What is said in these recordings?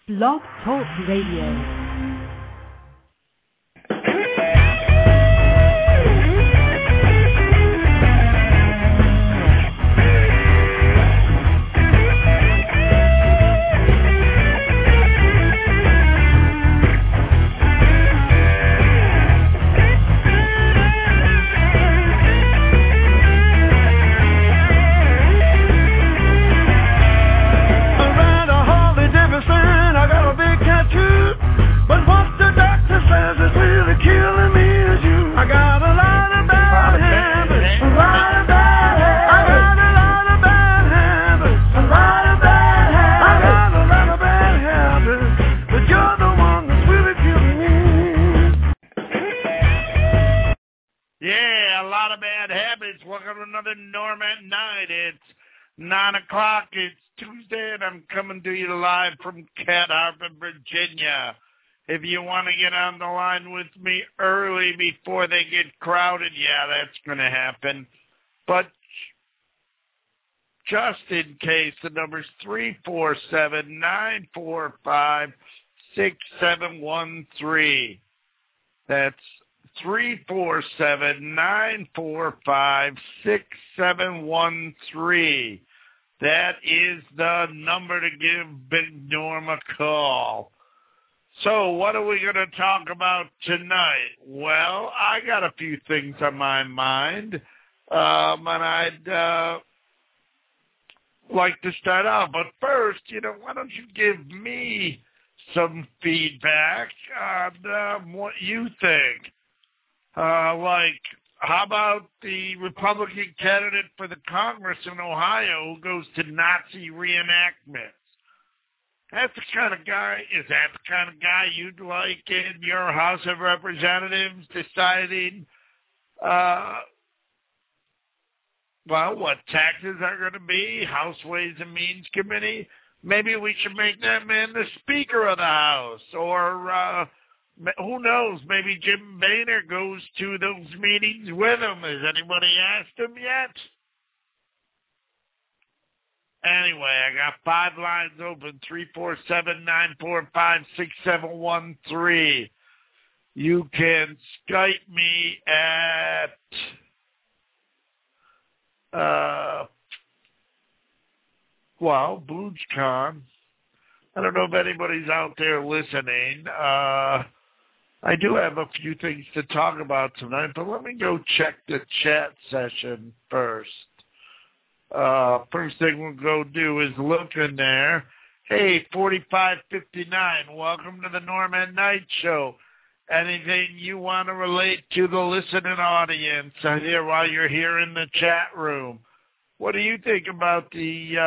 Blog Talk Radio. Norman night. It's 9 o'clock. It's Tuesday, and I'm coming to you live from Cat Harbor, Virginia. If you want to get on the line with me early before they get crowded, yeah, that's going to happen. But just in case, the number's 347-945-6713. That's 347-945-6713. That is the number to give Big Norm a call. So what are we going to talk about tonight? Well, I got a few things on my mind, and I'd like to start out. But first, why don't you give me some feedback on what you think? How about the Republican candidate for the Congress in Ohio who goes to Nazi reenactments? That's the kind of guy, is that the kind of guy you'd like in your House of Representatives deciding, what taxes are going to be, House Ways and Means Committee? Maybe we should make that man the Speaker of the House, or who knows, maybe Jim Boehner goes to those meetings with him. Has anybody asked him yet? Anyway, I got 5 lines open, 347-945-6713. You can Skype me at BluesCon. I don't know if anybody's out there listening. I do have a few things to talk about tonight, but let me go check the chat session first. First thing we'll go do is look in there. Hey, 4559, welcome to the Norman Knight Show. Anything you want to relate to the listening audience here while you're here in the chat room? What do you think about the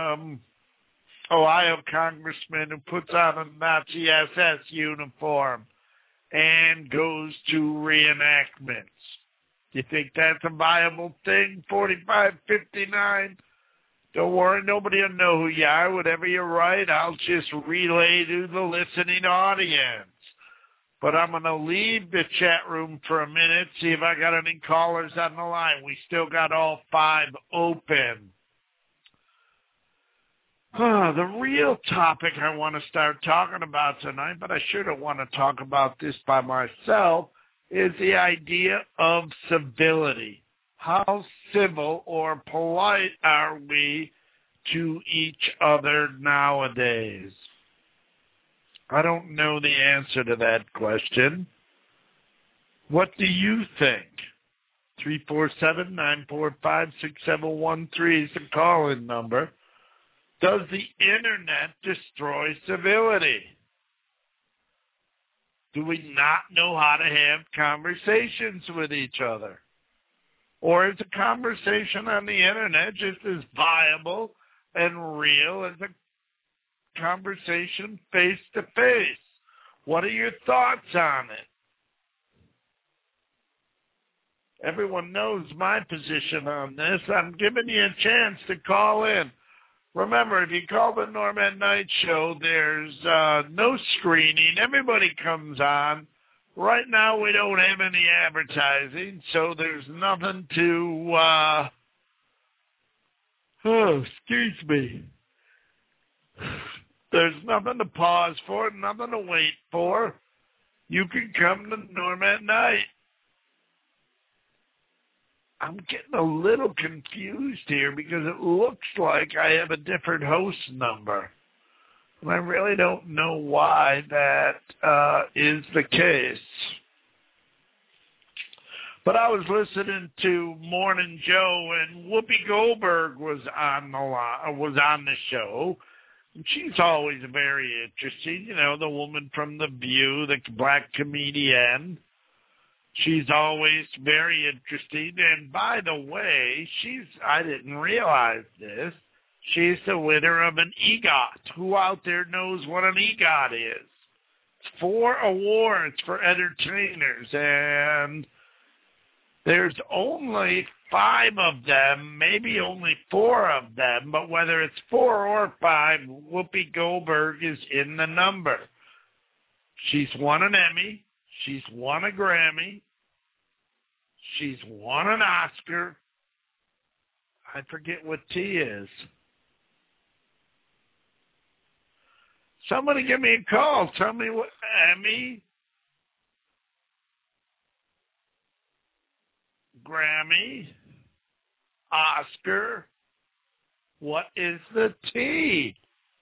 Ohio congressman who puts on a Nazi SS uniform and goes to reenactments? Do you think that's a viable thing, 4559? Don't worry, nobody will know who you are. Whatever you write, I'll just relay to the listening audience. But I'm going to leave the chat room for a minute, see if I got any callers on the line. We still got all 5 open. The real topic I want to start talking about tonight, but I sure don't want to talk about this by myself, is the idea of civility. How civil or polite are we to each other nowadays? I don't know the answer to that question. What do you think? 347-945-6713 is the call-in number. Does the internet destroy civility? Do we not know how to have conversations with each other? Or is a conversation on the internet just as viable and real as a conversation face-to-face? What are your thoughts on it? Everyone knows my position on this. I'm giving you a chance to call in. Remember, if you call the Norman Knight Show, there's no screening. Everybody comes on. Right now, we don't have any advertising, so there's nothing to excuse me. There's nothing to pause for, nothing to wait for. You can come to Norm at Night. I'm getting a little confused here because it looks like I have a different host number. And I really don't know why that is the case. But I was listening to Morning Joe, and Whoopi Goldberg was on the show. And she's always very interesting, the woman from The View, the black comedian. She's always very interesting. And by the way, I didn't realize this, she's the winner of an EGOT. Who out there knows what an EGOT is? It's 4 awards for entertainers, and there's only 5 of them, maybe only 4 of them, but whether it's 4 or 5, Whoopi Goldberg is in the number. She's won an Emmy. She's won a Grammy. She's won an Oscar. I forget what T is. Somebody give me a call. Tell me what Emmy, Grammy, Oscar. What is the T?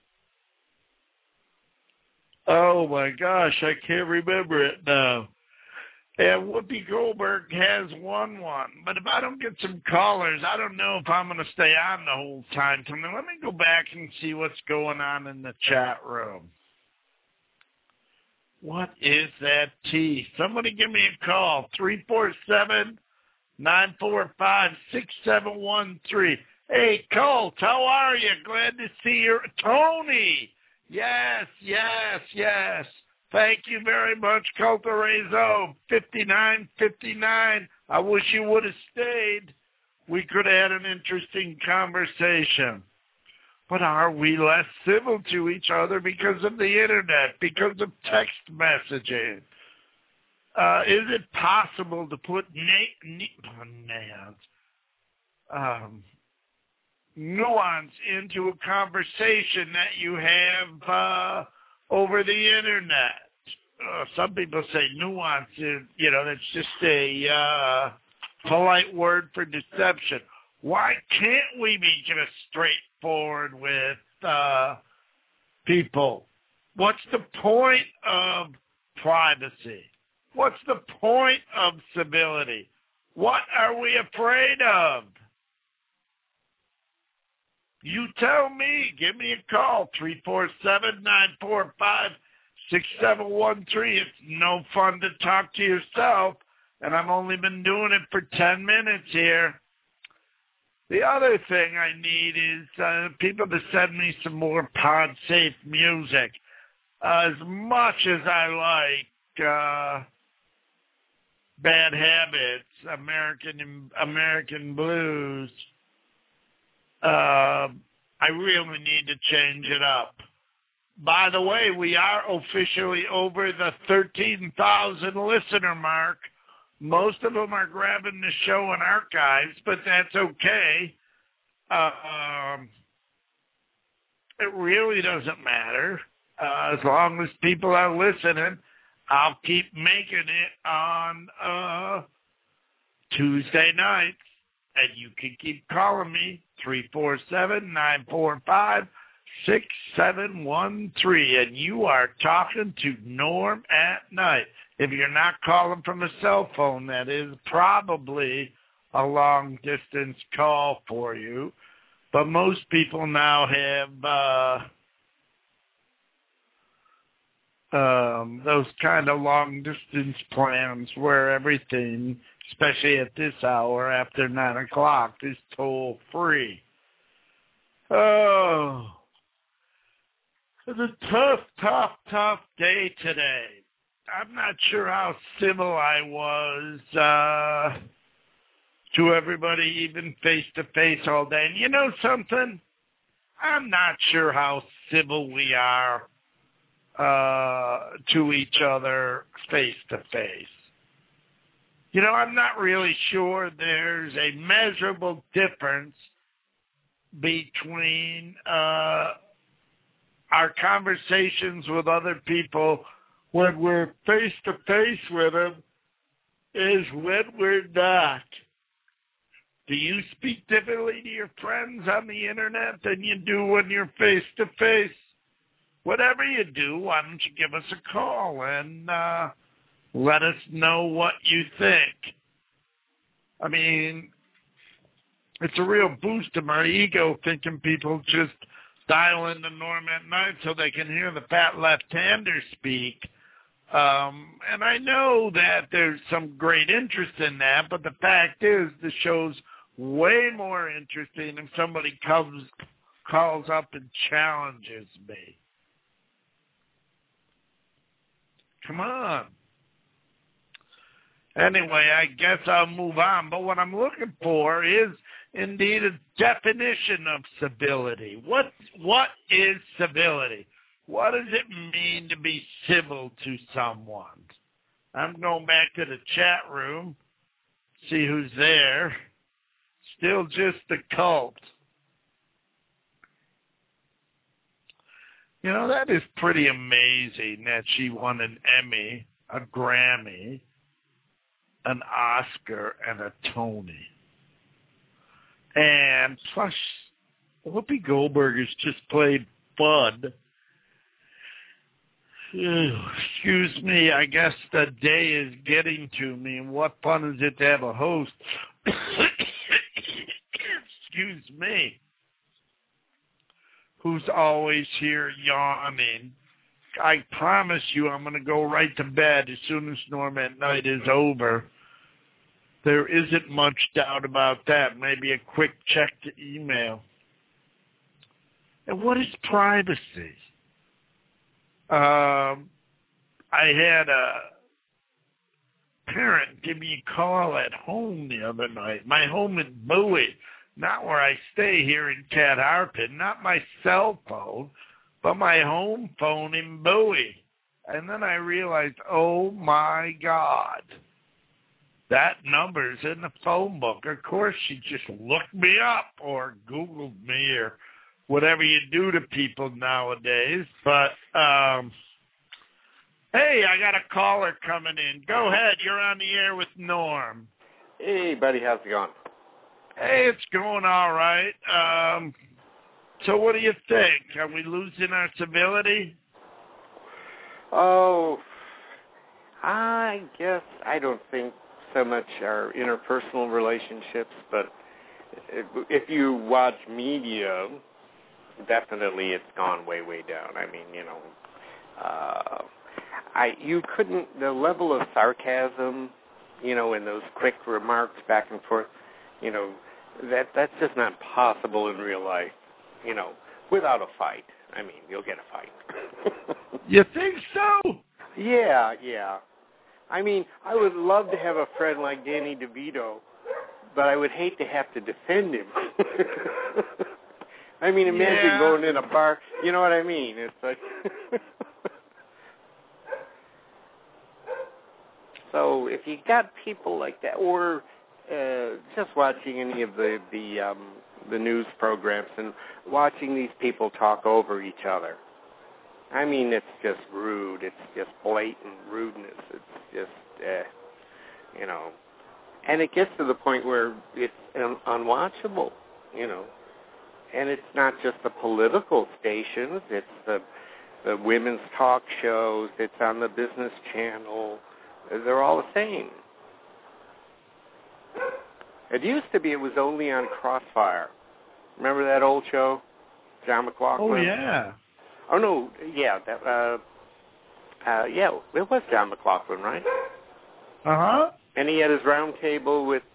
Oh my gosh, I can't remember it now. And Whoopi Goldberg has won one. But if I don't get some callers, I don't know if I'm going to stay on the whole time. So let me go back and see what's going on in the chat room. What is that T? Somebody give me a call. 347-945-6713. Hey, Colt, how are you? Glad to see you. Tony. Yes. Thank you very much, Colt Rezo. 5959. I wish you would have stayed. We could have had an interesting conversation. But are we less civil to each other because of the internet, because of text messaging? Is it possible to put nuance into a conversation that you have over the internet? Some people say nuance is, that's just a polite word for deception. Why can't we be just straightforward with people? What's the point of privacy? What's the point of civility? What are we afraid of? You tell me. Give me a call, 347-945-6713. It's no fun to talk to yourself, and I've only been doing it for 10 minutes here. The other thing I need is people to send me some more pod-safe music. As much as I like Bad Habits, American Blues, I really need to change it up. By the way, we are officially over the 13,000 listener mark. Most of them are grabbing the show in archives, but that's okay. It really doesn't matter. As long as people are listening, I'll keep making it on Tuesday nights. And you can keep calling me, 347-945-6713. And you are talking to Norm at Night. If you're not calling from a cell phone, that is probably a long-distance call for you. But most people now have those kind of long-distance plans where everything, especially at this hour after 9 o'clock, is toll-free. Oh, it's a tough day today. I'm not sure how civil I was to everybody, even face-to-face all day. And you know something? I'm not sure how civil we are to each other face-to-face. I'm not really sure there's a measurable difference between our conversations with other people when we're face-to-face with them is when we're not. Do you speak differently to your friends on the internet than you do when you're face-to-face? Whatever you do, why don't you give us a call and let us know what you think. I mean, it's a real boost to my ego thinking people just dial into Norm at night so they can hear the fat left-hander speak. And I know that there's some great interest in that, but the fact is the show's way more interesting if somebody calls up and challenges me. Come on. Anyway, I guess I'll move on. But what I'm looking for is indeed a definition of civility. What is civility? What does it mean to be civil to someone? I'm going back to the chat room, see who's there. Still just the cult. You know, that is pretty amazing that she won an Emmy, a Grammy, an Oscar, and a Tony. And plus, Whoopi Goldberg has just played Bud. Excuse me, I guess the day is getting to me. And what fun is it to have a host? Excuse me. Who's always here yawning. I promise you I'm going to go right to bed as soon as Norm at Night is over. There isn't much doubt about that. Maybe a quick check to email. And what is privacy? I had a parent give me a call at home the other night. My home in Bowie. Not where I stay here in Cat Harpin, not my cell phone, but my home phone in Bowie. And then I realized, oh my God, that number's in the phone book. Of course, she just looked me up or Googled me or whatever you do to people nowadays. But, hey, I got a caller coming in. Go ahead. You're on the air with Norm. Hey, buddy. How's it going? Hey, it's going all right. So what do you think? Are we losing our civility? Oh, I guess I don't think so much our interpersonal relationships, but if you watch media, definitely it's gone way, way down. I mean, you know, you couldn't, the level of sarcasm, you know, in those quick remarks back and forth, you know, that's just not possible in real life, you know, without a fight. I mean, you'll get a fight. You think so? Yeah. I mean, I would love to have a friend like Danny DeVito, but I would hate to have to defend him. I mean, imagine going in a bar. You know what I mean? It's like... So if you got people like that, or just watching any of the news programs and watching these people talk over each other, I mean, it's just rude. It's just blatant rudeness. It's just, you know, and it gets to the point where it's unwatchable, you know. And it's not just the political stations. It's the women's talk shows. It's on the Business Channel. They're all the same. It used to be it was only on Crossfire. Remember that old show, John McLaughlin? Oh, yeah. Oh, no, yeah. Yeah, it was John McLaughlin, right? Uh-huh. And he had his round table with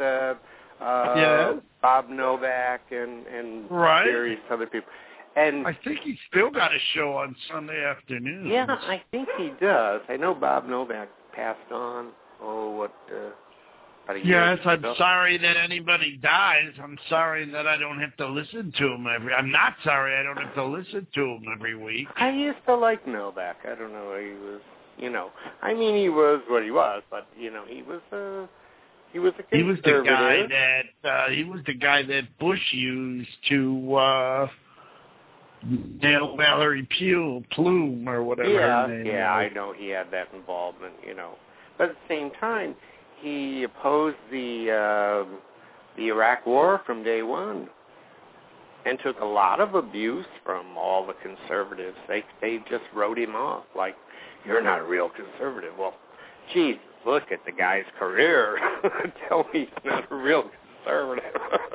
Bob Novak and various other people. And I think he's still got a show on Sunday afternoons. Yeah, I think he does. I know Bob Novak passed on, about a year ago. I'm sorry that anybody dies. I'm sorry that I don't have to listen to him I'm not sorry I don't have to listen to him every week. I used to like Novak. I don't know. He was, you know, I mean, he was what he was, but, you know, he was a conservative. He was the guy that Bush used to Valerie Plume or whatever her name was. I know he had that involvement, But at the same time, he opposed the Iraq War from day one and took a lot of abuse from all the conservatives. They just wrote him off like, you're not a real conservative. Well, geez, look at the guy's career. Tell me he's not a real conservative.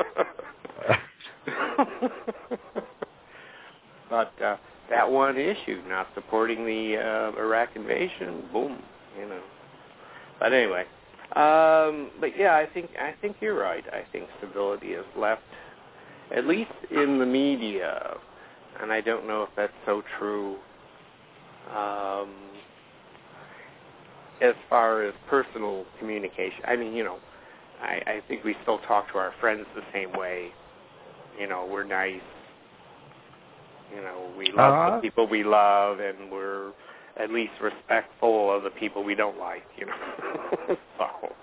But that one issue, not supporting the Iraq invasion, boom, But anyway, but yeah, I think you're right. I think civility is left, at least in the media, and I don't know if that's so true as far as personal communication. I mean, I think we still talk to our friends the same way. We're nice. We love the people we love, and we're at least respectful of the people we don't like, So,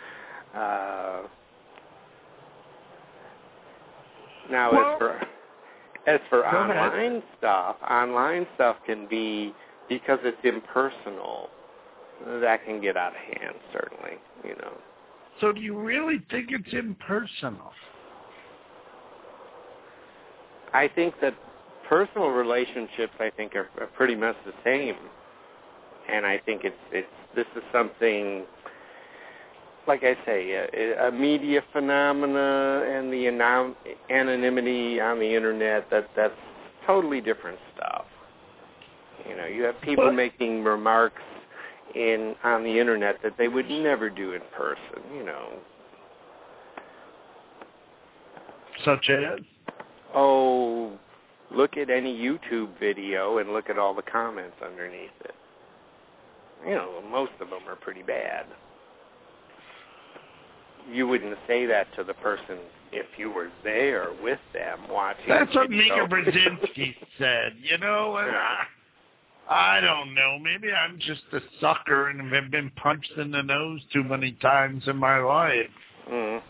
now as for online stuff can be, because it's impersonal, that can get out of hand, certainly, So do you really think it's impersonal? I think that personal relationships, I think, are pretty much the same, and I think this is something, like I say, a media phenomena and the anonymity on the internet. That's totally different stuff. You have people making remarks on the internet that they would never do in person. Such as? Oh, look at any YouTube video and look at all the comments underneath it. Most of them are pretty bad. You wouldn't say that to the person if you were there with them watching. That's what Mika Brzezinski said, and I don't know. Maybe I'm just a sucker and have been punched in the nose too many times in my life. Mm.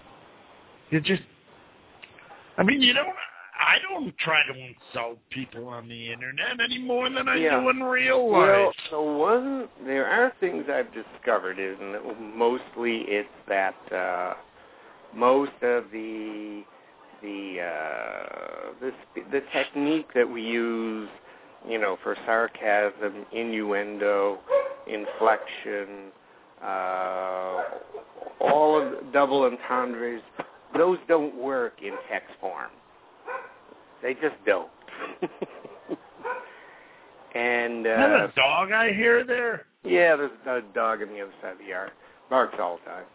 I don't try to insult people on the internet any more than I do in real life. Well, there are things I've discovered, and mostly it's that most of the technique that we use, for sarcasm, innuendo, inflection, all of double entendres, those don't work in text form. They just don't. And is that a dog I hear there? Yeah, there's a dog on the other side of the yard. Barks all the time.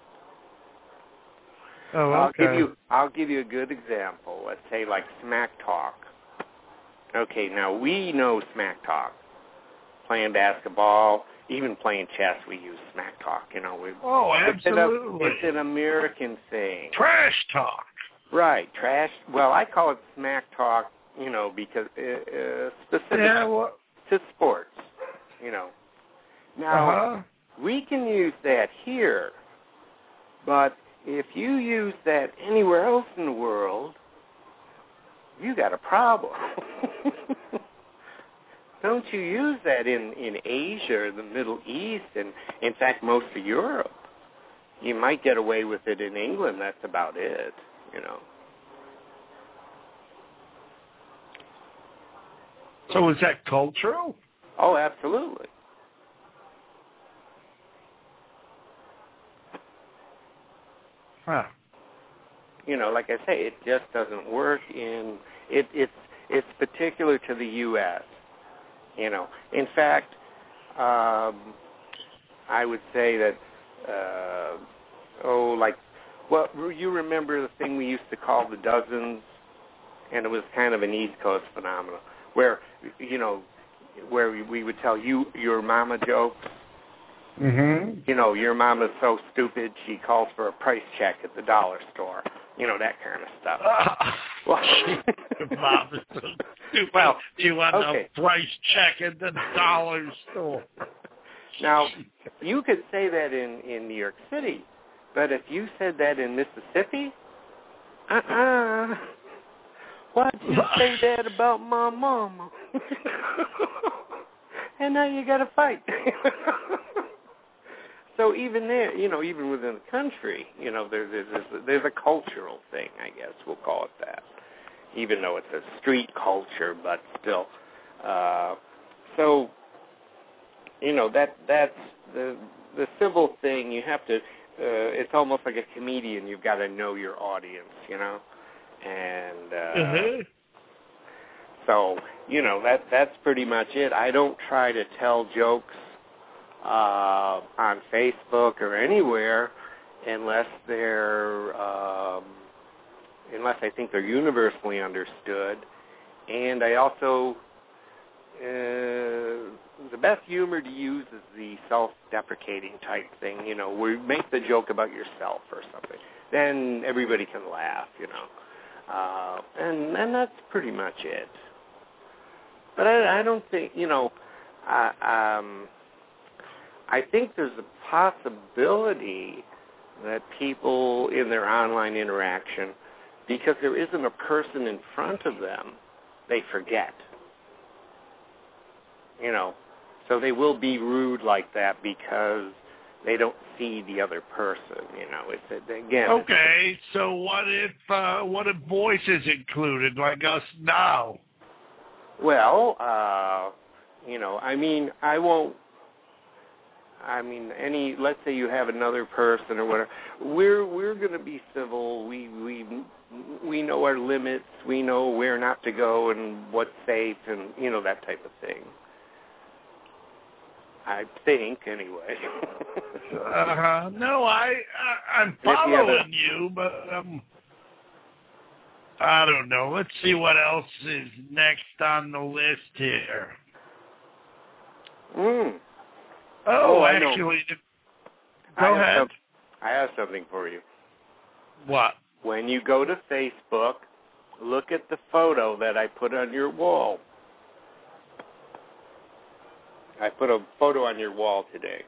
Oh, okay. I'll give you a good example. Let's say like smack talk. Okay, now we know smack talk. Playing basketball, even playing chess, we use smack talk. Oh, absolutely. It's an American thing. Trash talk. Right, trash. Well, I call it smack talk, because specific to sports, Now, we can use that here, but if you use that anywhere else in the world, you got a problem. Don't you use that in Asia or the Middle East, and in fact most of Europe? You might get away with it in England. That's about it. So is that cultural? Oh, absolutely. Huh. Like I say, it just doesn't work it's particular to the U.S. In fact, I would say that, you remember the thing we used to call the dozens, and it was kind of an East Coast phenomenon, where, where we would tell your mama jokes. Mm-hmm. Your mama's so stupid, she calls for a price check at the dollar store. That kind of stuff. Your mom is so stupid. Well, do you want a price check at the dollar store? Now, you could say that in New York City, but if you said that in Mississippi, Why'd you say that about my mama? And now you got to fight. So even there, even within the country, there's a cultural thing, I guess we'll call it that. Even though it's a street culture, but still. So, that's the civil thing. You have to. It's almost like a comedian. You've got to know your audience, and so that's pretty much it. I don't try to tell jokes on Facebook or anywhere unless I think they're universally understood. And I also, the best humor to use is the self-deprecating type thing, where you make the joke about yourself or something. Then everybody can laugh, and that's pretty much it. But I don't think, I think there's a possibility that people in their online interaction, because there isn't a person in front of them, they forget. So they will be rude like that because they don't see the other person. Again. Okay, so what if voice is included, like us now? Well, let's say you have another person or whatever. We're going to be civil. We know our limits. We know where not to go and what's safe, and that type of thing. I think, anyway. No, I'm following you, but I don't know. Let's see what else is next on the list here. Oh, actually, go ahead. I have something for you. What? When you go to Facebook, look at the photo that I put on your wall. I put a photo on your wall today.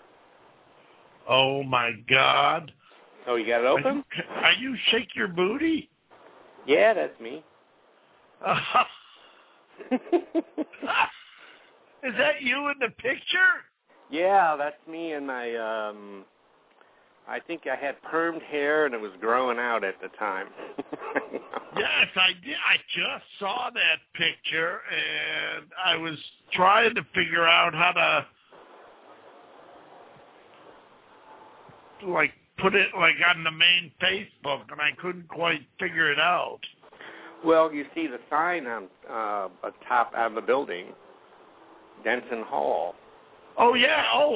Oh, my God. Oh, you got it open? Are you Shake Your Booty? Yeah, that's me. Is that you in the picture? Yeah, that's me and my, I think I had permed hair and it was growing out at the time. Yes, I did. I just saw that picture and I was trying to figure out how to, put it, on the main Facebook, and I couldn't quite figure it out. Well, you see the sign on top on the building, Denson Hall. Oh yeah. Oh,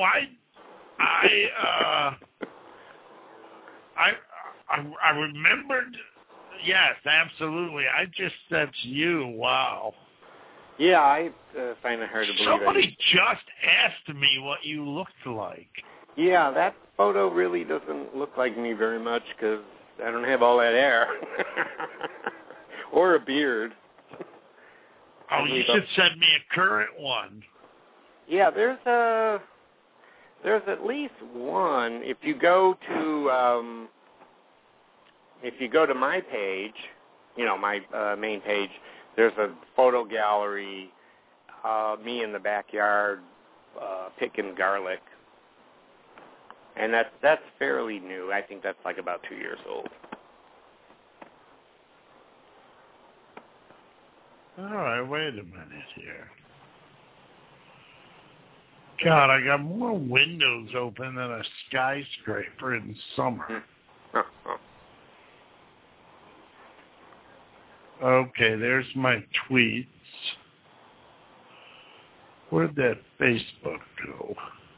I remembered. Yes, absolutely. That's you. Wow. Yeah, I find it hard to believe. Somebody just asked me what you looked like. Yeah, that photo really doesn't look like me very much because I don't have all that hair or a beard. Oh, you should send me a current one. Yeah, there's at least one. If you go to my page, my main page, there's a photo gallery, me in the backyard picking garlic, and that's fairly new. I think that's about 2 years old. All right, wait a minute here. God, I got more windows open than a skyscraper in summer. Okay, there's my tweets. Where'd that Facebook go?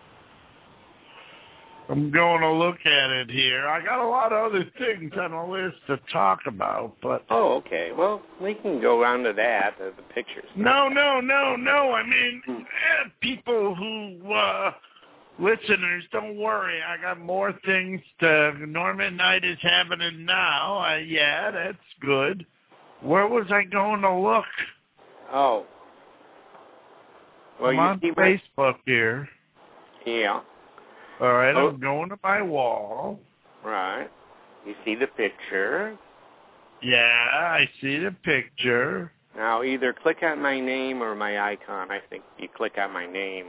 I'm going to look at it here. I got a lot of other things on the list to talk about, but... Oh, okay. Well, we can go on to that, the pictures. No. I mean, people who, listeners, don't worry. I got more things Norman Knight is happening now. Yeah, that's good. Where was I going to look? Oh. Well, I'm on Facebook here. Yeah. All right, I'm going to my wall. Right. You see the picture. Yeah, I see the picture. Now, either click on my name or my icon. I think you click on my name.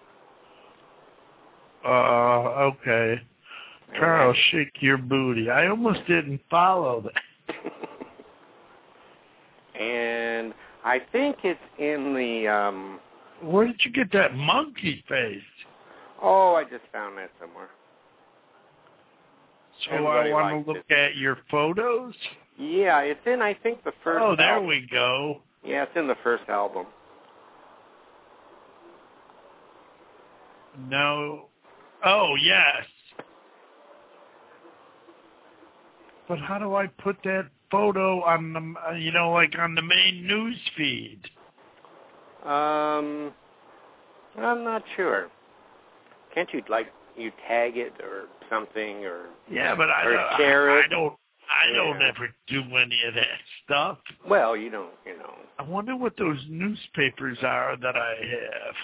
Okay. Carl, shake your booty. I almost didn't follow that. And I think it's in the... Where did you get that monkey face? Oh, I just found that somewhere. So Everybody I want likes to look it. at your photos? Yeah, it's in, I think, the first Oh, there album. we go. Yeah, it's in the first album. No. Oh, yes. But how do I put that photo on the, like on the main news feed? I'm not sure. Can't you, you tag it or something, or Yeah, but share it? I don't ever do any of that stuff. Well, you don't, I wonder what those newspapers are that I have.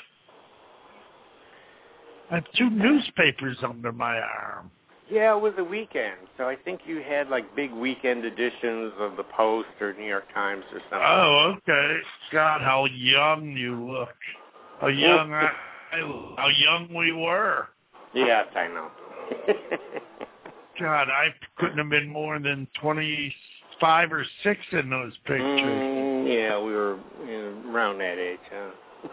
I have 2 newspapers under my arm. Yeah, it was a weekend, so I think you had, big weekend editions of the Post or New York Times or something. Oh, okay. God, how young you look. How young how young we were. Yes, I know. God, I couldn't have been more than 25 or 6 in those pictures. Yeah, we were around that age, huh?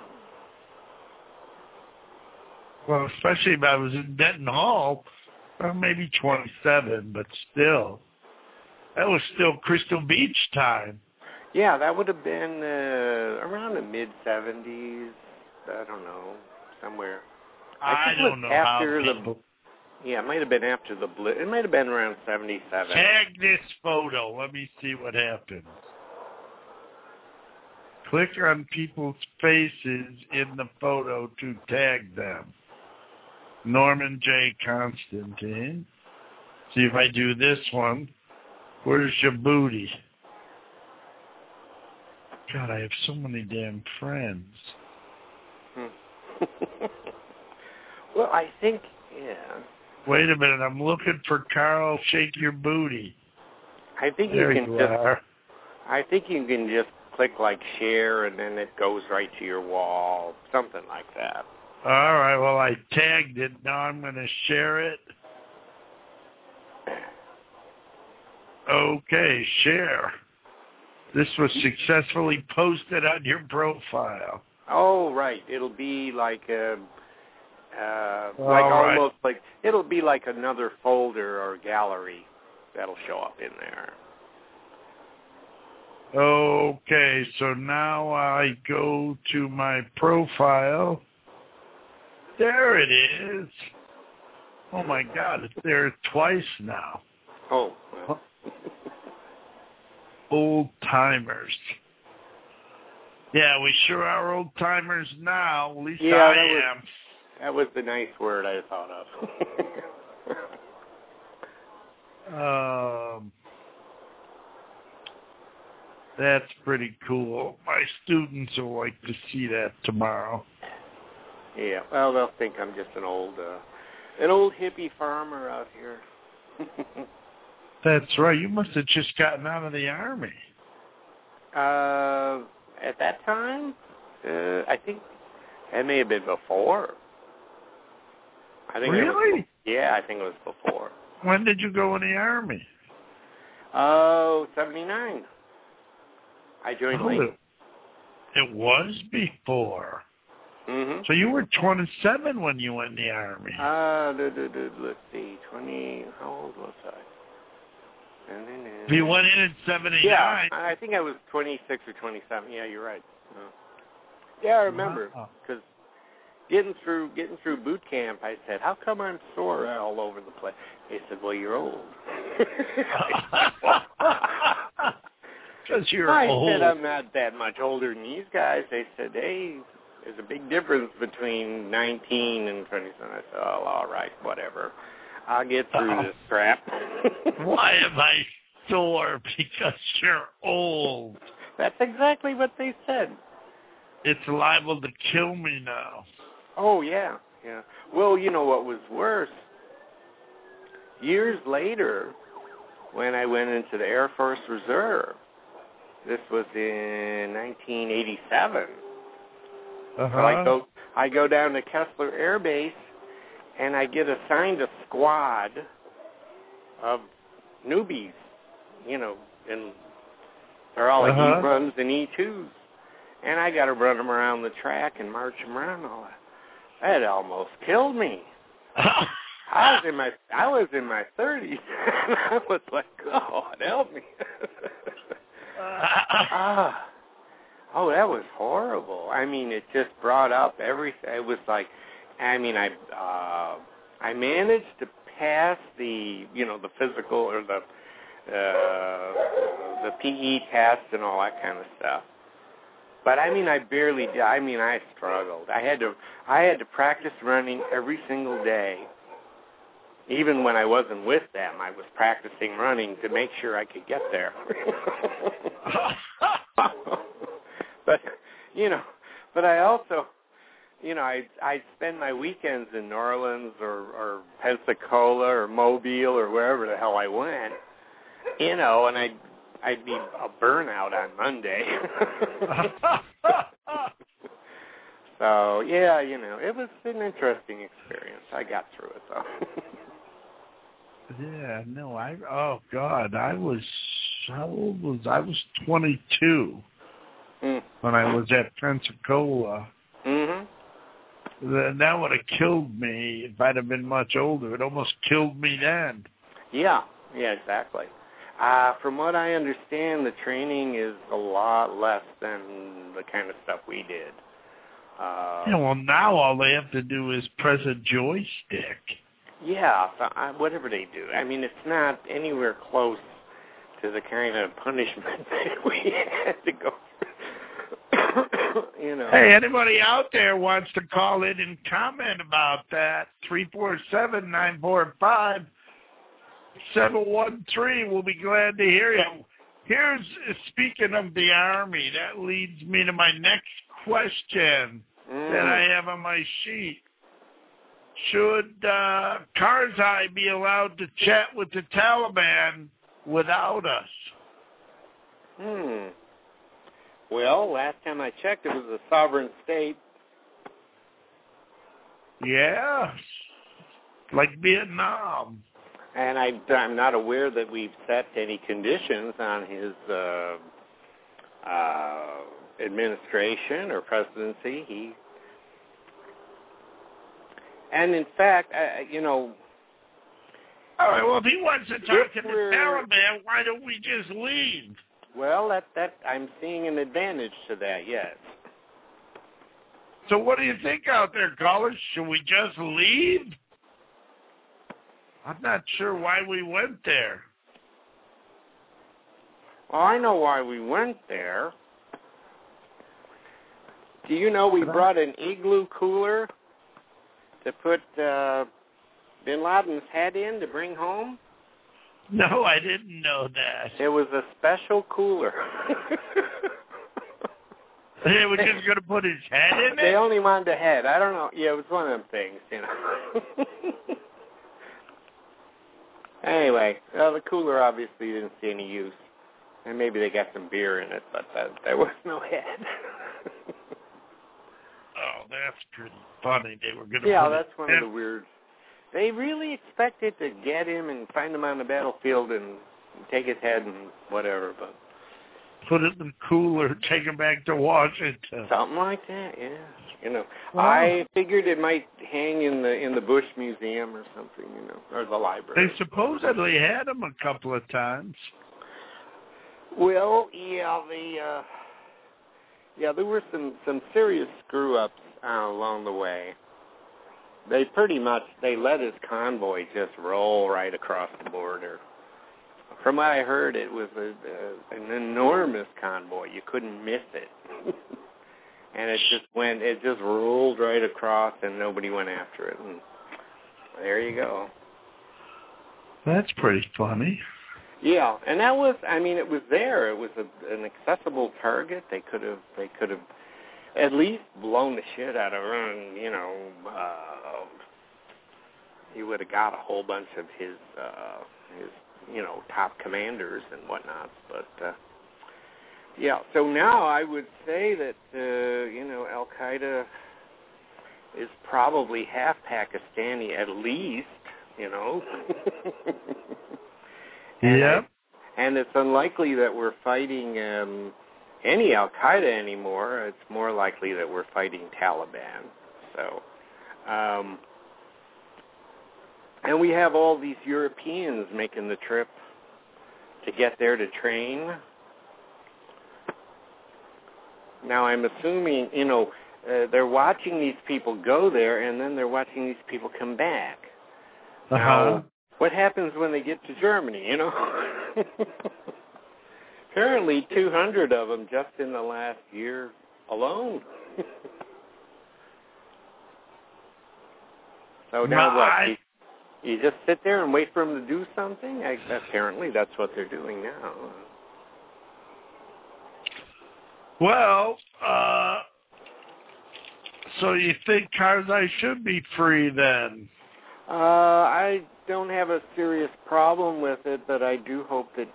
Well, especially if I was in Denton Hall, well, maybe 27, but still. That was still Crystal Beach time. Yeah, that would have been around the mid-70s. I don't know, somewhere. I don't know how people... Yeah, it might have been after the blitz. It might have been around 77. Tag this photo. Let me see what happens. Click on people's faces in the photo to tag them. Norman J. Constantine. See if I do this one. Where's your booty? God, I have so many damn friends. Well, I think, yeah. Wait a minute, I'm looking for Carl, shake your booty. I think there you can you just. Are. I think you can just click share, and then it goes right to your wall, something like that. All right, well, I tagged it. Now I'm going to share it. Okay, share. This was successfully posted on your profile. Oh, right. It'll be it'll be like another folder or gallery that'll show up in there. Okay, so now I go to my profile. There it is. Oh, my God, it's there twice now. Oh. Well. Old timers. Yeah, we sure are old timers now. At least I am. That was the nice word I thought of. That's pretty cool. My students will like to see that tomorrow. Yeah, well, they'll think I'm just an old hippie farmer out here. That's right. You must have just gotten out of the Army. At that time, I think it may have been before. Really? I think it was before. When did you go in the Army? Oh, 79. I joined late. It was before. Mm-hmm. So you were 27 when you went in the Army. Let's see, 20. How old was I? You went in 79. Yeah, I think I was 26 or 27. Yeah, you're right. Yeah, I remember. Because getting through boot camp, I said, "How come I'm sore all over the place?" They said, "Well, you're old." Because you're old. I said, "I'm not that much older than these guys." They said, "Hey, there's a big difference between 19 and 27." I said, "Oh, all right, whatever. I'll get through this crap." Why am I sore? Because you're old. That's exactly what they said. It's liable to kill me now. Oh, yeah. Well, you know what was worse? Years later, when I went into the Air Force Reserve. This was in 1987. So I go down to Kessler Air Base, and I get assigned a squad of newbies, you know, and they're all like E-1s and E2s. And I got to run them around the track and march them around and all that. That almost killed me. I was in my 30s, and I was like, God, help me. Oh, that was horrible. I mean, it just brought up everything. It was like, I mean, I managed to pass the, you know, the physical or the PE test and all that kind of stuff. But I mean, I barely did. I mean, I struggled. I had to practice running every single day. Even when I wasn't with them, I was practicing running to make sure I could get there. But, you know, but I also, you know, I'd spend my weekends in New Orleans or Pensacola or Mobile or wherever the hell I went, you know, and I'd be a burnout on Monday. So, yeah, you know, it was an interesting experience. I got through it, though. Yeah, no, oh, God, how old was I? Was 22 when I was at Pensacola. Then that would have killed me if I'd have been much older. It almost killed me then. Yeah, exactly. From what I understand, the training is a lot less than the kind of stuff we did. Yeah, well, now all they have to do is press a joystick. Yeah, whatever they do. I mean, it's not anywhere close to the kind of punishment that we had to go through. You know. Hey, anybody out there wants to call in and comment about that? 347-945-713. We'll be glad to hear you. Speaking of the Army, that leads me to my next question that I have on my sheet. Should Karzai be allowed to chat with the Taliban without us? Well, last time I checked, it was a sovereign state. Yeah, like Vietnam. And I'm not aware that we've set any conditions on his administration or presidency. And in fact, you know. All right. Well, if he wants to talk to the Taliban, why don't we just leave? Well, that I'm seeing an advantage to that. Yes. So, what do you think out there, callers? Should we just leave? I'm not sure why we went there. Well, I know why we went there. Do you know we brought an igloo cooler to put Bin Laden's head in to bring home? No, I didn't know that. It was a special cooler. They were just going to put his head in it? They only wanted the head. I don't know. Yeah, it was one of them things, you know. Anyway, the cooler obviously didn't see any use. And maybe they got some beer in it, but there was no head. Oh, that's pretty funny. They were going to that's one of the weird. They really expected to get him and find him on the battlefield and take his head and whatever, but put it in the cooler, take him back to Washington. Something like that, yeah. You know, I figured it might hang in the Bush Museum or something, you know, or the library. They supposedly had him a couple of times. Well, there were some serious screw-ups along the way. They let his convoy just roll right across the border. From what I heard, it was an enormous convoy. You couldn't miss it. And it just rolled right across, and nobody went after it. And there you go. That's pretty funny. Yeah, and that was, it was there. It was an accessible target. They could have at least blown the shit out of her, and, you know, he would have got a whole bunch of his top commanders and whatnot. But yeah, so now I would say that Al Qaeda is probably half Pakistani at least. Yep. And it's unlikely that we're fighting any Al Qaeda anymore. It's more likely that we're fighting Taliban. So, and we have all these Europeans making the trip to get there to train. Now, I'm assuming, they're watching these people go there, and then they're watching these people come back. Now, what happens when they get to Germany, Apparently 200 of them just in the last year alone. So now what? You just sit there and wait for them to do something? Apparently that's what they're doing now. Well, so you think Karzai should be free then? I don't have a serious problem with it, but I do hope that,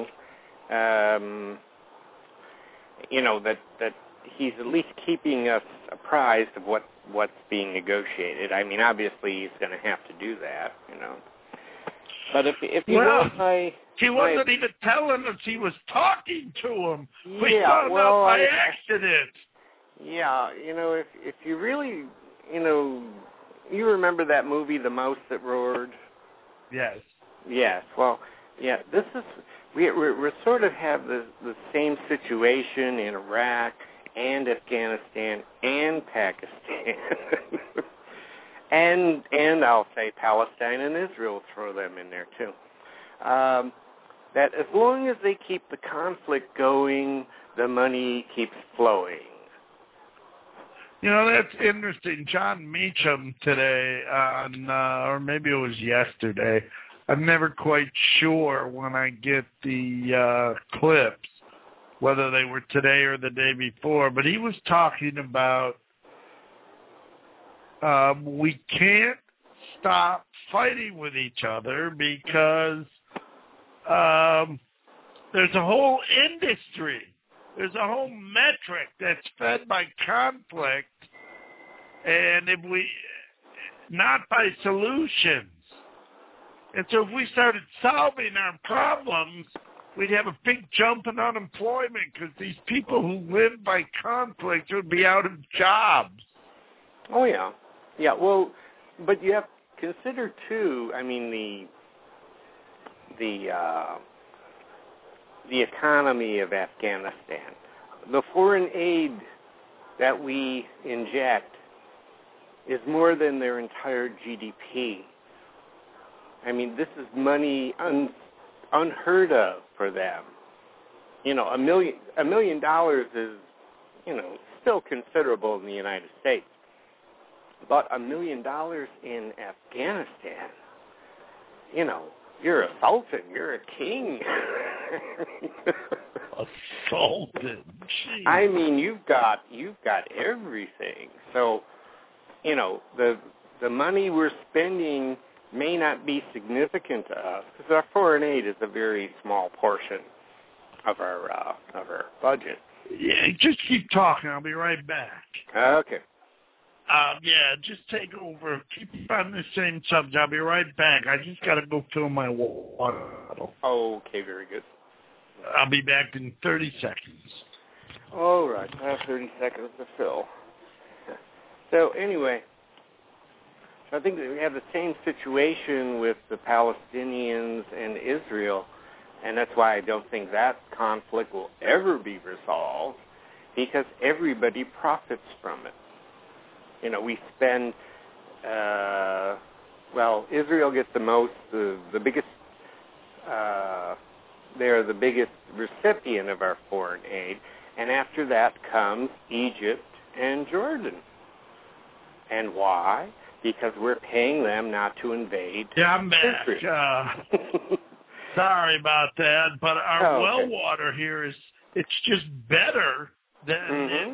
that he's at least keeping us apprised of what's being negotiated. I mean, obviously he's going to have to do that, But if he wasn't even telling us he was talking to him. We found out by accident. Yeah, if you really, you remember that movie, The Mouse That Roared? Yes. Yes. Well, yeah. This is we sort of have the same situation in Iraq and Afghanistan and Pakistan, and I'll say Palestine and Israel. Throw them in there too. That as long as they keep the conflict going, the money keeps flowing. That's interesting. John Meacham today or maybe it was yesterday. I'm never quite sure when I get the clips, whether they were today or the day before, but he was talking about we can't stop fighting with each other because there's a whole industry. There's a whole metric that's fed by conflict, and not by solutions. And so if we started solving our problems, we'd have a big jump in unemployment because these people who live by conflict would be out of jobs. Oh, yeah. Yeah, well, but you have to consider, too, I mean, the economy of Afghanistan. The foreign aid that we inject is more than their entire GDP. I mean, this is money unheard of for them. $1 million is, still considerable in the United States. But $1 million in Afghanistan, you're a sultan. You're a king. A sultan. Jeez. I mean, you've got everything. So, the money we're spending may not be significant to us because our foreign aid is a very small portion of our budget. Yeah, just keep talking. I'll be right back. Okay. Yeah, just take over. Keep on the same subject. I'll be right back. I just got to go fill my water bottle. Okay, very good. I'll be back in 30 seconds. All right, I have 30 seconds to fill. So anyway, I think that we have the same situation with the Palestinians and Israel, and that's why I don't think that conflict will ever be resolved, because everybody profits from it. We spend, Israel gets the most, the biggest, they're the biggest recipient of our foreign aid, and after that comes Egypt and Jordan. And why? Because we're paying them not to invade Israel. Yeah, I'm back. Sorry about that, but our well water here it's just better than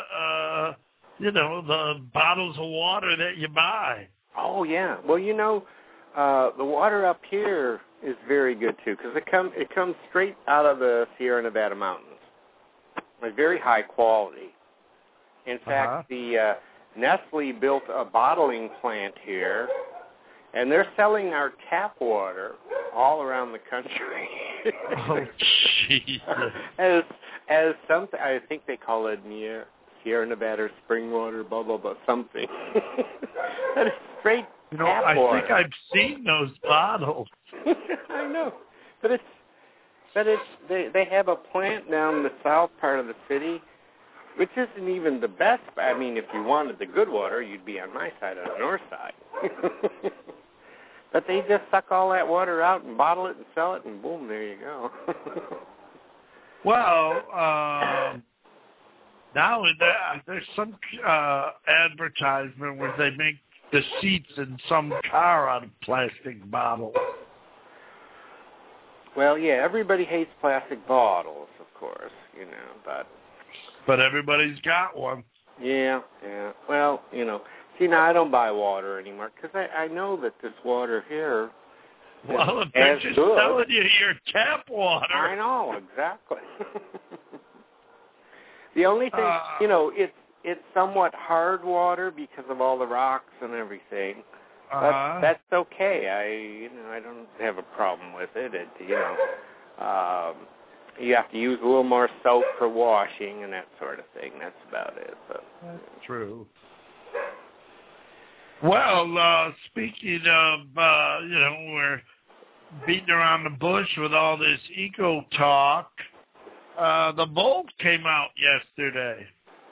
the bottles of water that you buy. Oh, yeah. Well, the water up here is very good too, because it comes straight out of the Sierra Nevada mountains. Like very high quality. In fact, the Nestle built a bottling plant here, and they're selling our tap water all around the country. Oh, Jesus! as something, I think they call it Sierra Nevada spring water, blah blah blah, something. That is straight tap water. I think I've seen those bottles. I know, but they have a plant down in the south part of the city, which isn't even the best. I mean, if you wanted the good water, you'd be on my side, on the north side. But they just suck all that water out and bottle it and sell it, and boom, there you go. Well, now there's some advertisement where they make the seats in some car out of plastic bottles. Well, yeah, everybody hates plastic bottles, of course, But everybody's got one. Yeah. Well, see, now I don't buy water anymore because I know that this water here Well, if they're just selling you your tap water. I know, exactly. The only thing, it's somewhat hard water because of all the rocks and everything. But that's okay. I don't have a problem with it. You have to use a little more soap for washing and that sort of thing. That's about it. But that's true. Well, speaking of, we're beating around the bush with all this eco talk. The Bolt came out yesterday.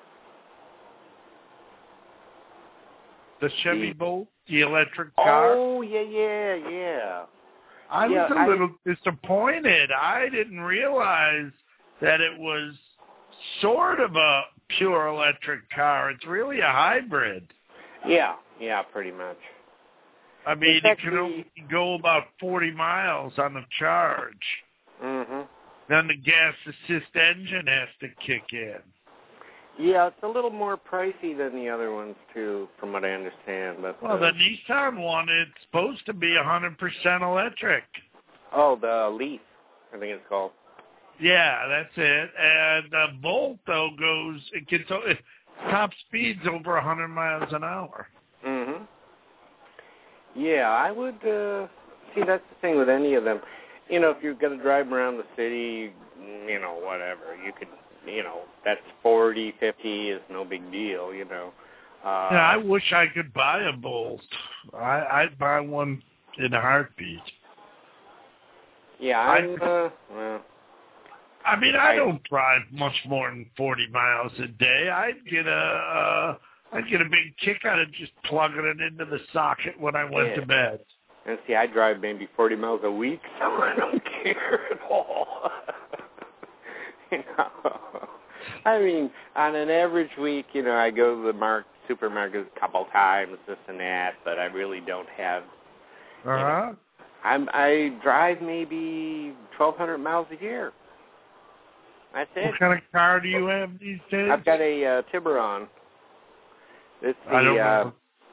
The Chevy Bolt, the electric car. Oh, yeah. I was a little disappointed. I didn't realize that it was sort of a pure electric car. It's really a hybrid. Yeah, pretty much. I mean, it can only go about 40 miles on the charge. Mm-hmm. Then the gas assist engine has to kick in. Yeah, it's a little more pricey than the other ones, too, from what I understand. But the Nissan one, it's supposed to be 100% electric. Oh, the Leaf, I think it's called. Yeah, that's it. And the Bolt, though, top speed's over 100 miles an hour. Mm-hmm. Yeah, I would, see, that's the thing with any of them. If you're going to drive around the city, whatever, you could, that's 40, 50 is no big deal, Yeah, I wish I could buy a Bolt. I'd buy one in a heartbeat. Yeah, I don't drive much more than 40 miles a day. I'd get a big kick out of just plugging it into the socket when I went to bed. And see, I drive maybe 40 miles a week, so I don't care at all. I mean, on an average week, I go to the supermarket a couple times, this and that, but I really don't have. I drive maybe 1,200 miles a year. That's it. What kind of car do you have these days? I've got a Tiburon. It's the, I don't know.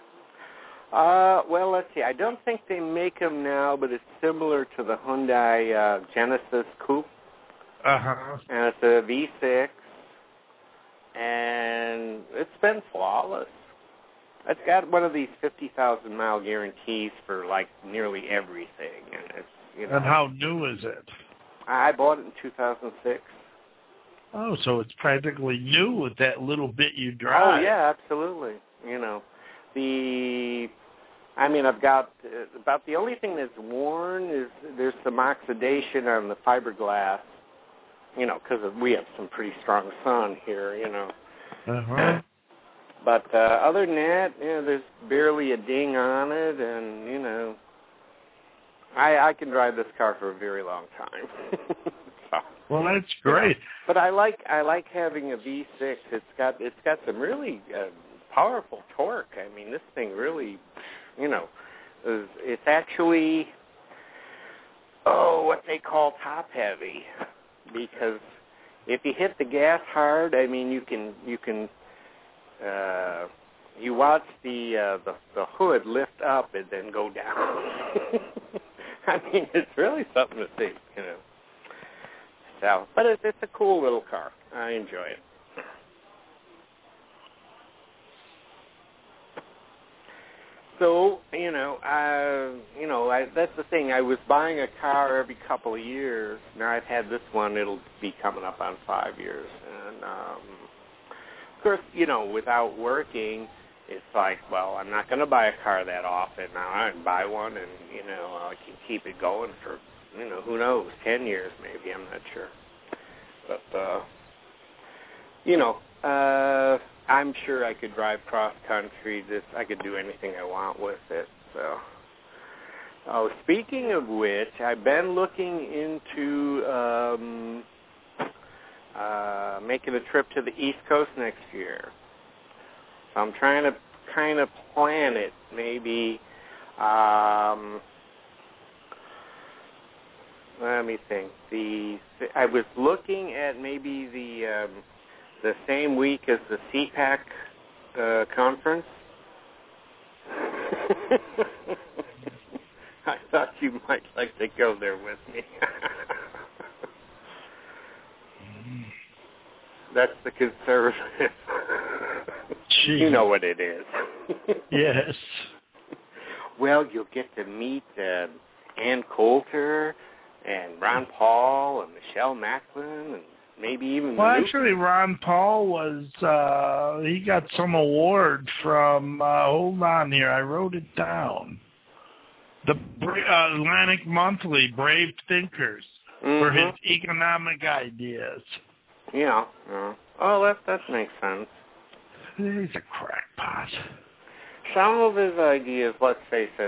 Well, let's see. I don't think they make them now, but it's similar to the Hyundai Genesis Coupe. Uh-huh. And it's a V6, and it's been flawless. It's got one of these 50,000-mile guarantees for, nearly everything. And it's, And how new is it? I bought it in 2006. Oh, so it's practically new with that little bit you drive. Oh, yeah, absolutely. I've got about the only thing that's worn is there's some oxidation on the fiberglass, because we have some pretty strong sun here, Uh-huh. But other than that, there's barely a ding on it, and, I can drive this car for a very long time. Well, that's great. But I like having a V6. It's got some really powerful torque. I mean, this thing really, it's actually what they call top heavy, because if you hit the gas hard, I mean, you can you watch the hood lift up and then go down. I mean, it's really something to see, you know. So, but it's a cool little car. I enjoy it. So, that's the thing. I was buying a car every couple of years. Now I've had this one. It'll be coming up on 5 years. And, of course, without working, it's like, well, I'm not going to buy a car that often. Now I can buy one and, I can keep it going for, who knows, 10 years maybe. I'm not sure. But, I'm sure I could drive cross-country. I could do anything I want with it. So, speaking of which, I've been looking into making a trip to the East Coast next year. So I'm trying to kind of plan it. Maybe, let me think. I was looking at maybe the same week as the CPAC conference. I thought you might like to go there with me. That's the conservative. Jeez. You know what it is. Yes. Well, you'll get to meet Ann Coulter and Ron Paul and Michelle Macklin and maybe even... Well, actually, Ron Paul was, he got some award from, hold on here, I wrote it down. The Atlantic Monthly, Brave Thinkers, for his economic ideas. Yeah. Oh, that makes sense. He's a crackpot. Some of his ideas, let's face it,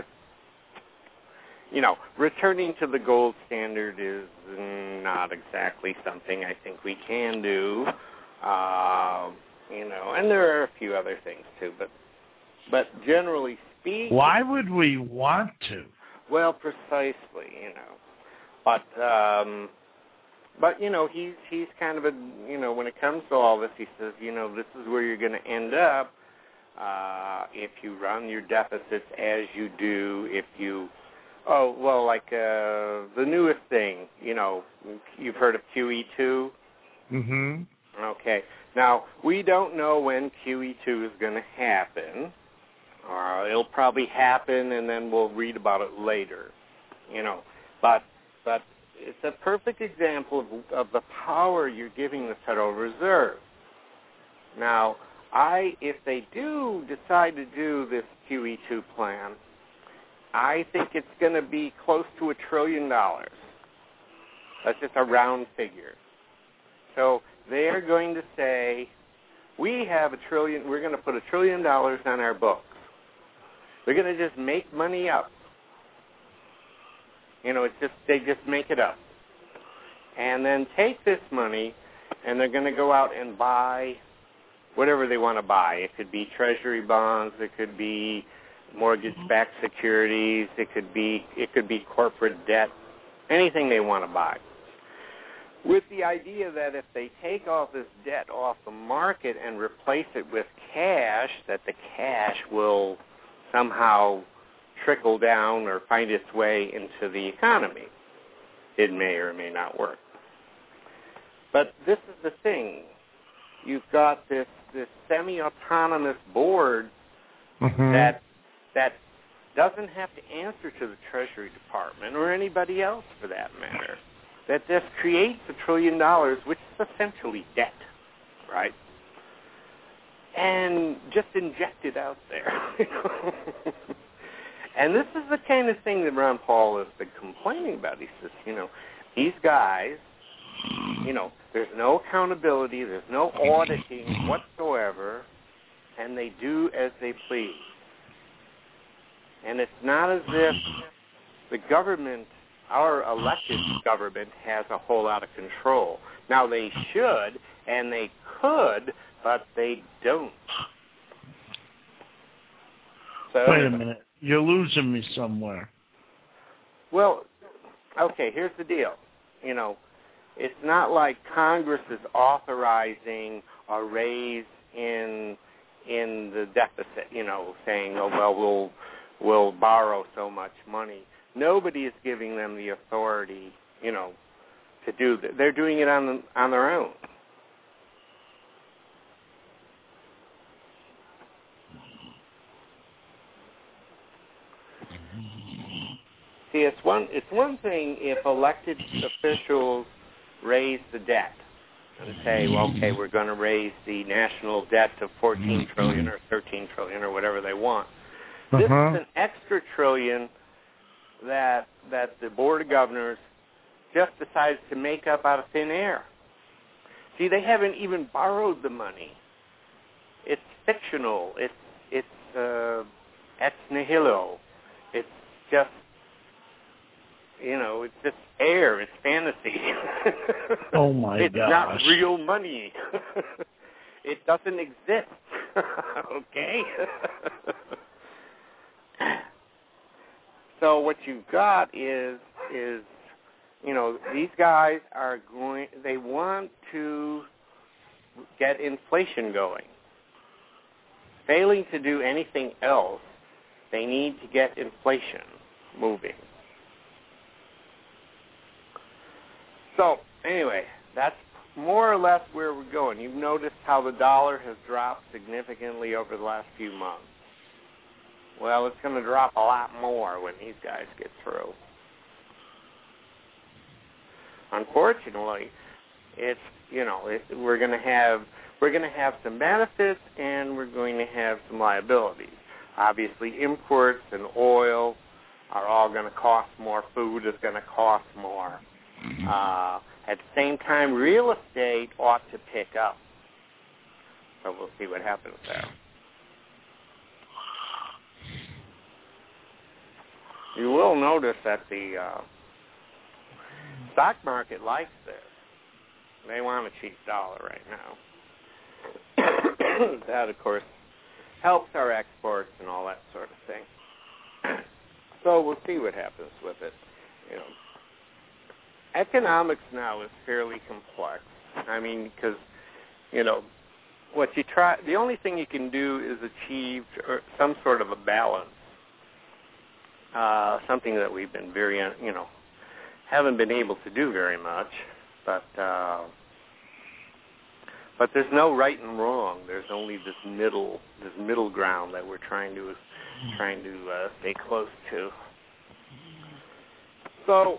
returning to the gold standard is not exactly something I think we can do. And there are a few other things too, but generally speaking... Why would we want to? Well, precisely, But he's kind of a, when it comes to all this, he says, this is where you're going to end up if you run your deficits as you do, if you... Oh, well, like the newest thing, you've heard of QE2? Mm-hmm. Okay. Now, we don't know when QE2 is going to happen. It'll probably happen, and then we'll read about it later, But it's a perfect example of the power you're giving the Federal Reserve. Now, if they do decide to do this QE2 plan, I think it's going to be close to $1 trillion. That's just a round figure. So they are going to say, we have $1 trillion, we're going to put $1 trillion on our books. They're going to just make money up. They just make it up. And then take this money, and they're going to go out and buy whatever they want to buy. It could be treasury bonds, it could be mortgage-backed securities, it could be corporate debt, anything they want to buy. With the idea that if they take all this debt off the market and replace it with cash, that the cash will somehow trickle down or find its way into the economy. It may or may not work. But this is the thing. You've got this semi-autonomous board that doesn't have to answer to the Treasury Department or anybody else for that matter. That just creates $1 trillion, which is essentially debt, right? And just inject it out there. And this is the kind of thing that Ron Paul has been complaining about. He says, these guys, there's no accountability, there's no auditing whatsoever, and they do as they please. And it's not as if the government, our elected government, has a whole lot of control. Now, they should, and they could, but they don't. So, wait a minute. You're losing me somewhere. Well, okay, here's the deal. It's not like Congress is authorizing a raise in the deficit, saying, oh, well, we'll borrow so much money. Nobody is giving them the authority, to do that. They're doing it on their own. See, it's one thing if elected officials raise the debt and say, well, okay, we're going to raise the national debt to 14 trillion or 13 trillion or whatever they want. This is an extra trillion that the Board of Governors just decides to make up out of thin air. See, they haven't even borrowed the money. It's fictional. It's ex nihilo. It's just, it's just air. It's fantasy. Oh, my it's gosh. Not real money. It doesn't exist. Okay? So what you've got is these guys they want to get inflation going. Failing to do anything else, they need to get inflation moving. So, anyway, that's more or less where we're going. You've noticed how the dollar has dropped significantly over the last few months. Well, it's going to drop a lot more when these guys get through. Unfortunately, it's we're going to have some benefits and we're going to have some liabilities. Obviously, imports and oil are all going to cost more. Food is going to cost more. At the same time, real estate ought to pick up. So we'll see what happens there. You will notice that the stock market likes this. They want a cheap dollar right now. That, of course, helps our exports and all that sort of thing. So we'll see what happens with it. Economics now is fairly complex. I mean, because, the only thing you can do is achieve some sort of a balance. Something that we've been haven't been able to do very much, but there's no right and wrong. There's only this middle ground that we're trying to stay close to. So,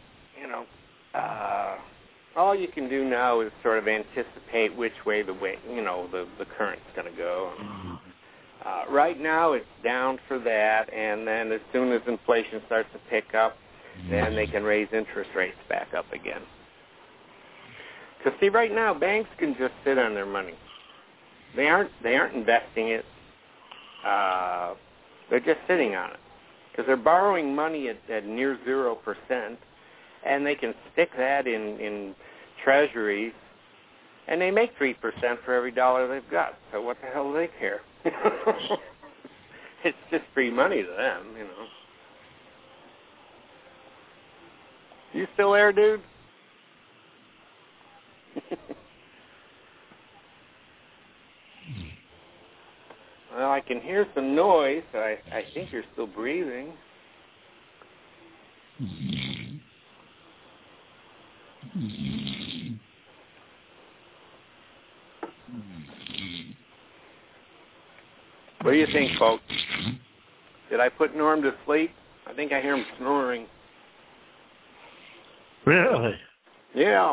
all you can do now is sort of anticipate which way the current's going to go. Right now, it's down for that, and then as soon as inflation starts to pick up, then they can raise interest rates back up again. Because see, right now, banks can just sit on their money. They aren't investing it. They're just sitting on it because they're borrowing money at near 0%, and they can stick that in treasuries, and they make 3% for every dollar they've got. So what the hell do they care? It's just free money to them, You still there, dude? Well, I can hear some noise. So I think you're still breathing. What do you think, folks? Did I put Norm to sleep? I think I hear him snoring. Really? Yeah.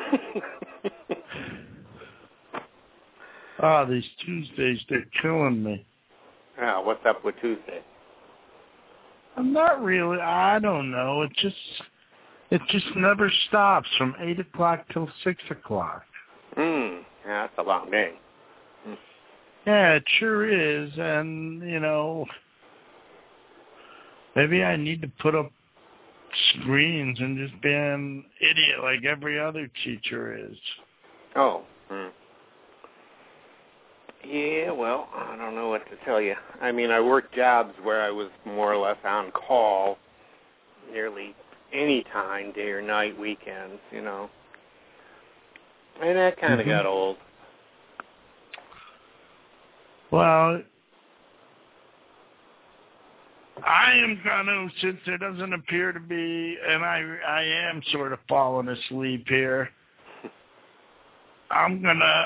These Tuesdays, they're killing me. What's up with Tuesday? I'm not really. I don't know. It just never stops from 8 o'clock till 6 o'clock. Yeah, that's a long day. Yeah, it sure is. And, maybe I need to put up screens and just be an idiot like every other teacher is. Oh. Yeah, well, I don't know what to tell you. I mean, I worked jobs where I was more or less on call nearly any time, day or night, weekends, And that kind of got old. Well, I am going to, since there doesn't appear to be, and I am sort of falling asleep here, I'm going to,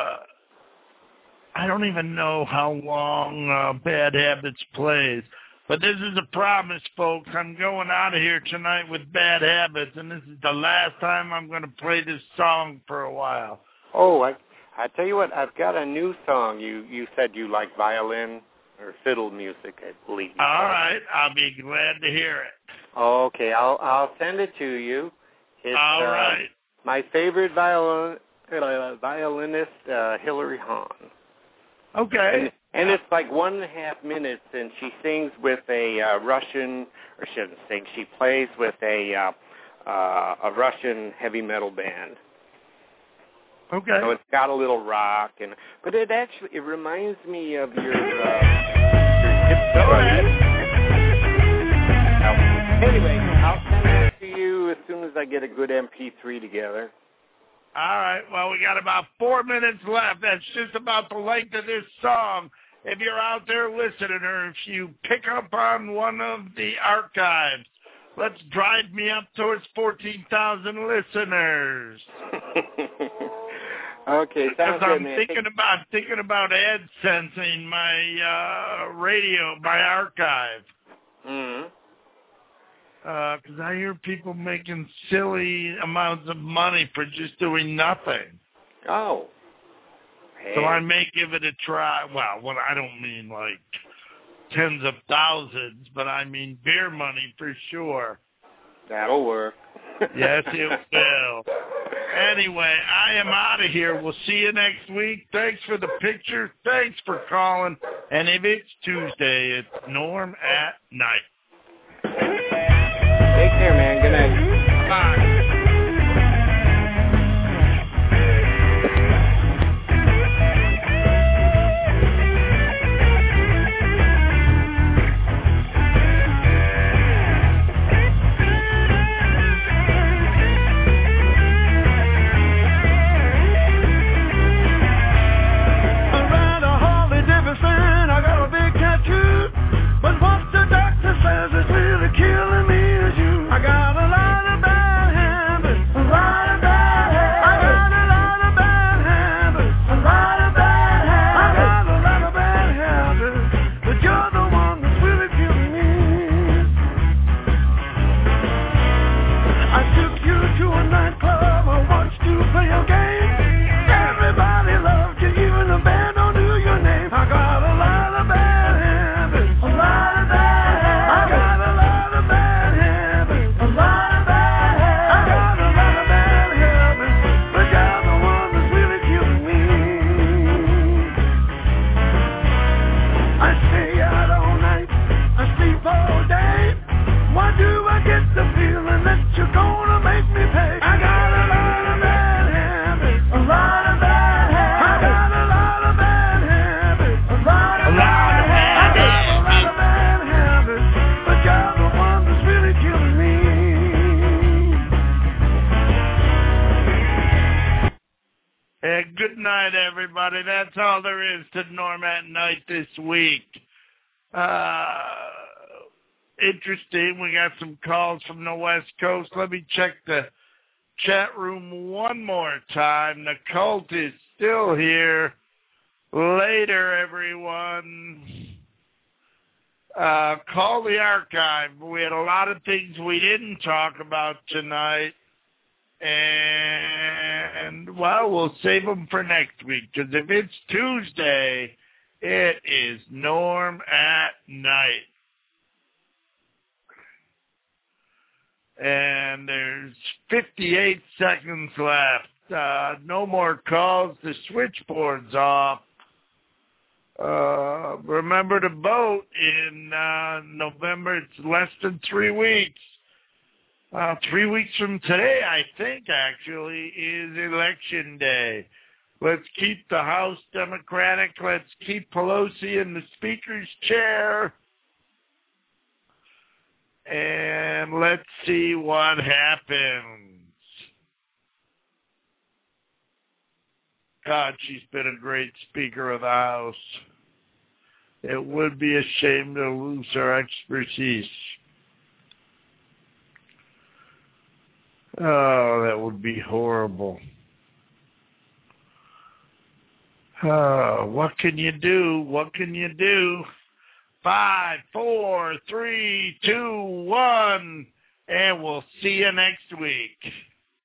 I don't even know how long Bad Habits plays, but this is a promise, folks. I'm going out of here tonight with Bad Habits, and this is the last time I'm going to play this song for a while. Oh, I tell you what, I've got a new song. You said you like violin or fiddle music, I believe. All right, I'll be glad to hear it. Okay, I'll send it to you. It's, all right. My favorite violinist, Hilary Hahn. Okay. And it's like 1.5 minutes, and she sings with a Russian, or she doesn't sing, she plays with a Russian heavy metal band. Okay. So it's got a little rock, but it reminds me of your Go ahead. Anyway, I'll send it to you as soon as I get a good MP3 together. All right. Well, we got about 4 minutes left. That's just about the length of this song. If you're out there listening, or if you pick up on one of the archives, let's drive me up towards 14,000 listeners. Okay, sounds good, man. Thinking about AdSensing my radio, my archive. Mm-hmm. Because I hear people making silly amounts of money for just doing nothing. Oh. Hey. So I may give it a try. Well, I don't mean like tens of thousands, but I mean beer money for sure. That'll work. Yes, it will. Anyway, I am out of here. We'll see you next week. Thanks for the picture. Thanks for calling. And if it's Tuesday, it's Norm at Night. Take care, man. Good night. Bye. Killing me is you. I got a lot of bad habits. Good night, everybody. That's all there is to Norm at Night this week. Interesting. We got some calls from the West Coast. Let me check the chat room one more time. The cult is still here. Later, everyone. Call the archive. We had a lot of things we didn't talk about tonight. And, well, we'll save them for next week. Because if it's Tuesday, it is Norm at Night. And there's 58 seconds left. No more calls. The switchboard's off. Remember to vote in November. It's less than 3 weeks. 3 weeks from today, I think, actually, is Election Day. Let's keep the House Democratic. Let's keep Pelosi in the Speaker's chair. And let's see what happens. God, she's been a great Speaker of the House. It would be a shame to lose our expertise. Oh, that would be horrible. What can you do? What can you do? 5, 4, 3, 2, 1, and we'll see you next week.